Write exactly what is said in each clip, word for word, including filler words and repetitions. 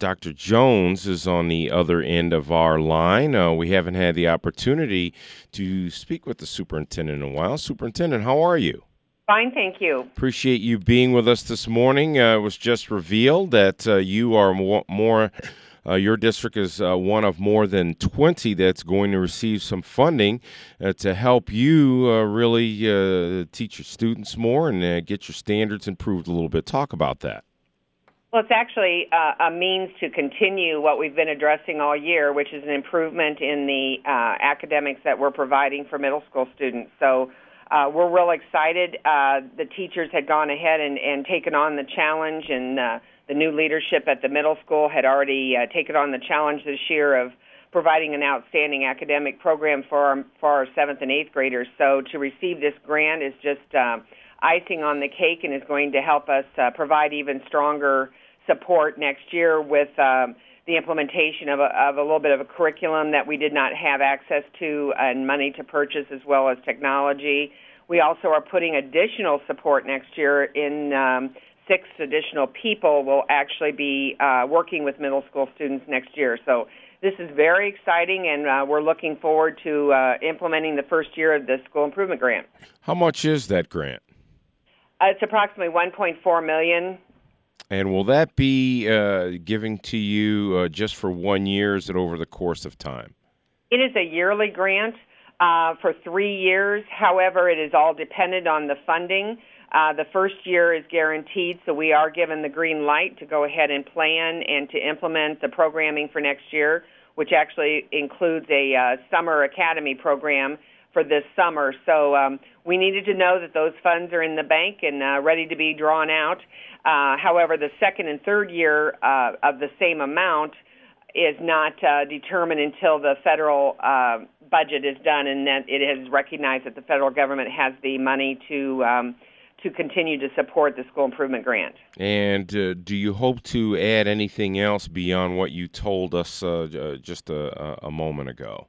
Doctor Jones is on the other end of our line. Uh, we haven't had the opportunity to speak with the superintendent in a while. Superintendent, how are you? Fine, thank you. Appreciate you being with us this morning. Uh, it was just revealed that uh, you are more, more uh, your district is uh, one of more than twenty that's going to receive some funding uh, to help you uh, really uh, teach your students more and uh, get your standards improved a little bit. Talk about that. Well, it's actually uh, a means to continue what we've been addressing all year, which is an improvement in the uh, academics that we're providing for middle school students. So uh, we're real excited. Uh, the teachers had gone ahead and, and taken on the challenge, and uh, the new leadership at the middle school had already uh, taken on the challenge this year of providing an outstanding academic program for our, for our seventh and eighth graders. So to receive this grant is just uh, icing on the cake and is going to help us uh, provide even stronger support next year with um, the implementation of a, of a little bit of a curriculum that we did not have access to and money to purchase, as well as technology. We also are putting additional support next year in um, six additional people will actually be uh, working with middle school students next year. So this is very exciting, and uh, we're looking forward to uh, implementing the first year of the School Improvement Grant. How much is that grant? Uh, it's approximately one point four million dollars. And will that be uh, giving to you uh, just for one year, or is it over the course of time? It is a yearly grant uh, for three years. However, it is all dependent on the funding. Uh, the first year is guaranteed, so we are given the green light to go ahead and plan and to implement the programming for next year, which actually includes a uh, summer academy program for this summer. So um, we needed to know that those funds are in the bank and uh, ready to be drawn out. Uh, however, the second and third year uh, of the same amount is not uh, determined until the federal uh, budget is done, and that it is recognized that the federal government has the money to um, to continue to support the School Improvement Grant. And uh, do you hope to add anything else beyond what you told us uh, uh, just a, a moment ago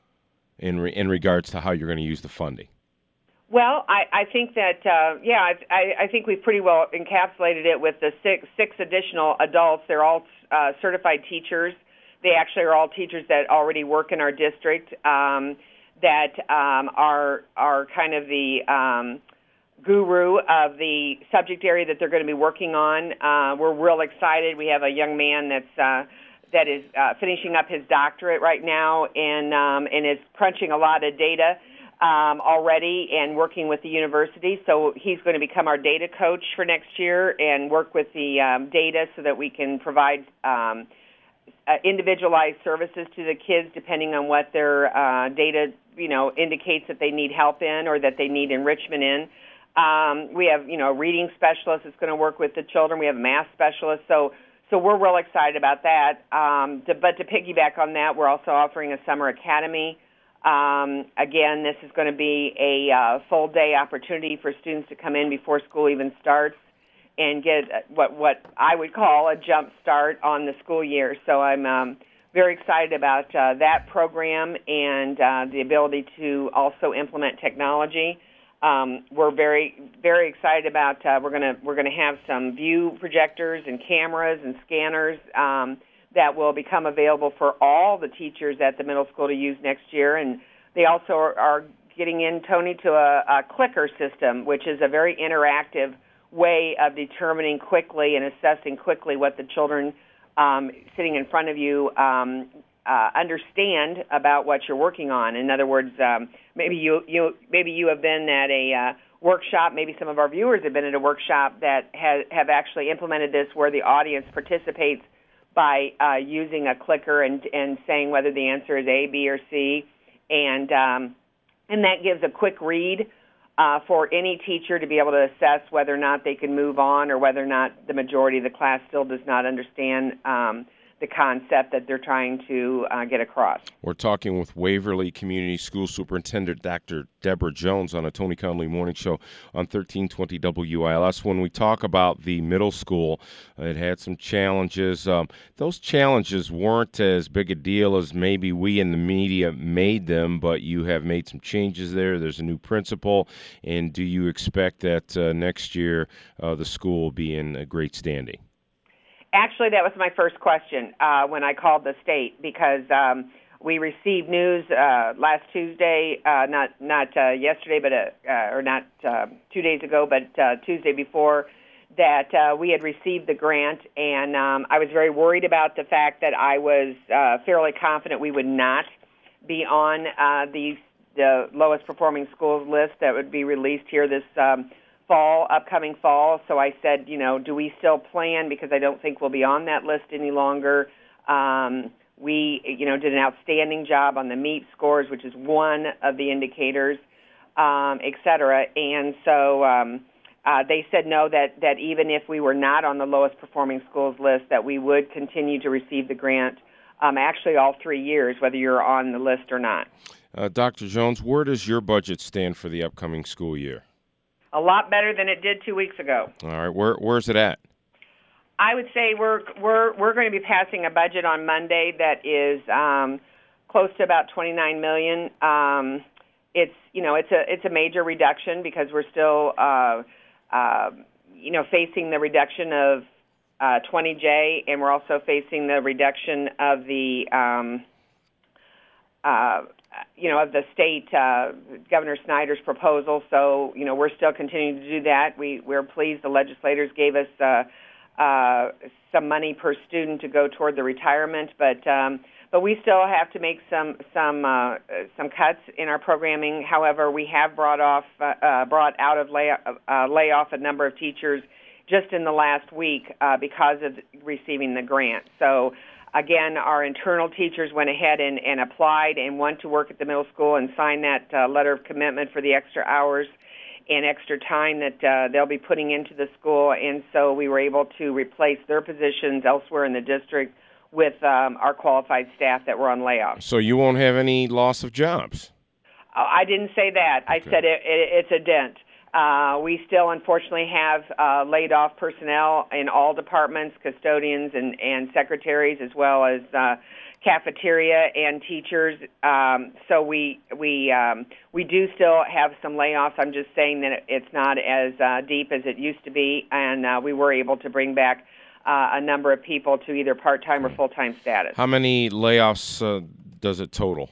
in re- in regards to how you're going to use the funding? Well, I, I think that, uh, yeah, I, I think we've pretty well encapsulated it with the six, six additional adults. They're all uh, certified teachers. They actually are all teachers that already work in our district um, that um, are are kind of the um, guru of the subject area that they're going to be working on. Uh, we're real excited. We have a young man that's uh, that is uh, finishing up his doctorate right now and um, and is crunching a lot of data Um, already and working with the university. So he's going to become our data coach for next year and work with the um, data so that we can provide um, uh, individualized services to the kids depending on what their uh, data, you know, indicates that they need help in or that they need enrichment in. Um, we have, you know, a reading specialist that's going to work with the children. We have a math specialist. So so we're real excited about that. Um, to, but to piggyback on that, we're also offering a summer academy. Um, again, this is going to be a uh, full-day opportunity for students to come in before school even starts and get what what I would call a jump start on the school year. So I'm um, very excited about uh, that program and uh, the ability to also implement technology. Um, we're very very excited about uh, we're going to we're going to have some view projectors and cameras and scanners. Um, that will become available for all the teachers at the middle school to use next year. And they also are, are getting in, Tony, to a, a clicker system, which is a very interactive way of determining quickly and assessing quickly what the children um, sitting in front of you um, uh, understand about what you're working on. In other words, um, maybe you, you maybe you have been at a uh, workshop, maybe some of our viewers have been at a workshop that has, have actually implemented this where the audience participates by uh, using a clicker and, and saying whether the answer is A, B, or C, and um, and that gives a quick read uh, for any teacher to be able to assess whether or not they can move on or whether or not the majority of the class still does not understand um, the concept that they're trying to uh, get across. We're talking with Waverly Community School Superintendent Doctor Deborah Jones on a Tony Conley Morning Show on thirteen twenty W I L S. When we talk about the middle school, it had some challenges. Um, those challenges weren't as big a deal as maybe we in the media made them, but you have made some changes there. There's a new principal, and do you expect that uh, next year uh, the school will be in a great standing? Actually, that was my first question uh, when I called the state, because um, we received news uh, last Tuesday, uh, not not uh, yesterday, but uh, uh, or not uh, two days ago, but uh, Tuesday before, that uh, we had received the grant, and um, I was very worried about the fact that I was uh, fairly confident we would not be on uh, the the lowest performing schools list that would be released here this Um, fall, upcoming fall. So I said, you know, do we still plan? Because I don't think we'll be on that list any longer. Um, we, you know, did an outstanding job on the MEEP scores, which is one of the indicators, um, et cetera. And so um, uh, they said no, that, that even if we were not on the lowest performing schools list, that we would continue to receive the grant, um, actually all three years, whether you're on the list or not. Uh, Doctor Jones, where does your budget stand for the upcoming school year? A lot better than it did two weeks ago. All right, where where's it at? I would say we're we're we're going to be passing a budget on Monday that is um, close to about twenty-nine million dollars. Um, it's you know it's a it's a major reduction because we're still uh, uh, you know facing the reduction of uh, twenty J, and we're also facing the reduction of the um, uh, you know, of the state, uh, Governor Snyder's proposal. So, you know, we're still continuing to do that. We, we're pleased the legislators gave us uh, uh, some money per student to go toward the retirement, but um, but we still have to make some some uh, some cuts in our programming. However, we have brought off uh, uh, brought out of lay, uh, layoff a number of teachers just in the last week uh, because of receiving the grant. So. Again, our internal teachers went ahead and, and applied and want to work at the middle school and sign that uh, letter of commitment for the extra hours and extra time that uh, they'll be putting into the school. And so we were able to replace their positions elsewhere in the district with um, our qualified staff that were on layoff. So you won't have any loss of jobs? Uh, I didn't say that. I Okay. said it, it, it's a dent. Uh, we still, unfortunately, have uh, laid off personnel in all departments, custodians and, and secretaries, as well as uh, cafeteria and teachers. Um, so we we um, we do still have some layoffs. I'm just saying that it's not as uh, deep as it used to be, and uh, we were able to bring back uh, a number of people to either part-time or full-time status. How many layoffs uh, does it total?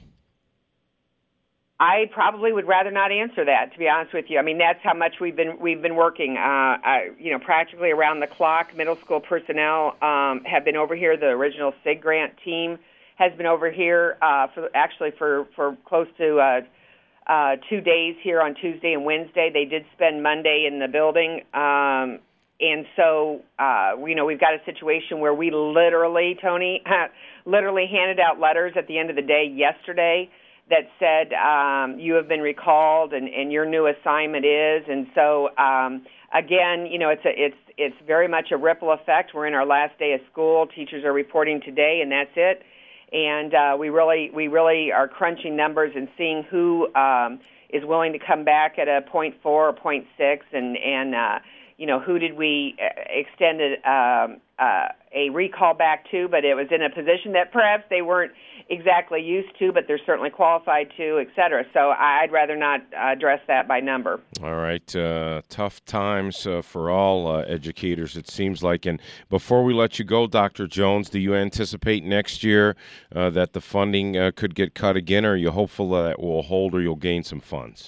I probably would rather not answer that, to be honest with you. I mean, that's how much we've been we've been working. Uh, I, you know, practically around the clock. Middle school personnel um, have been over here. The original SIG grant team has been over here uh, for actually for for close to uh, uh, two days here on Tuesday and Wednesday. They did spend Monday in the building, um, and so uh, you know we've got a situation where we literally, Tony, literally handed out letters at the end of the day yesterday that said um, you have been recalled and, and your new assignment is. And so, um, again, you know, it's a, it's it's very much a ripple effect. We're in our last day of school. Teachers are reporting today, and that's it. And uh, we really we really are crunching numbers and seeing who um, is willing to come back at a point four or point six, and and uh, you know who did we extend a, um, uh, a recall back to, but it was in a position that perhaps they weren't exactly used to, but they're certainly qualified to, et cetera. So I'd rather not address that by number. All right. Uh, tough times uh, for all uh, educators, it seems like. And before we let you go, Doctor Jones, do you anticipate next year uh, that the funding uh, could get cut again, or are you hopeful that it will hold or you'll gain some funds?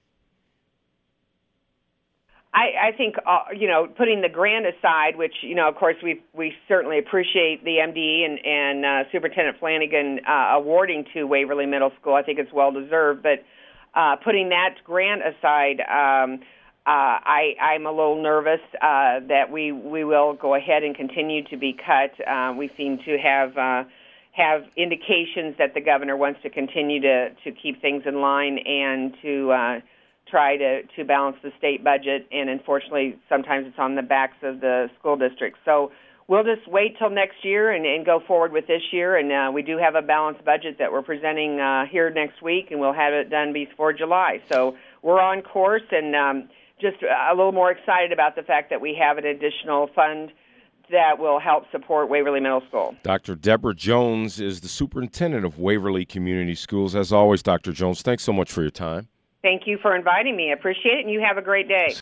I, I think, uh, you know, putting the grant aside, which, you know, of course, we we certainly appreciate the M D E and, and uh, Superintendent Flanagan uh, awarding to Waverly Middle School. I think it's well-deserved. But uh, putting that grant aside, um, uh, I, I'm a little nervous uh, that we, we will go ahead and continue to be cut. Uh, we seem to have uh, have indications that the governor wants to continue to, to keep things in line and to uh, try to, to balance the state budget, and unfortunately sometimes it's on the backs of the school districts. So we'll just wait till next year and, and go forward with this year, and uh, we do have a balanced budget that we're presenting uh, here next week, and we'll have it done before July. So we're on course, and um, just a little more excited about the fact that we have an additional fund that will help support Waverly Middle School. Doctor Deborah Jones is the superintendent of Waverly Community Schools. As always, Doctor Jones, thanks so much for your time. Thank you for inviting me. I appreciate it, and you have a great day.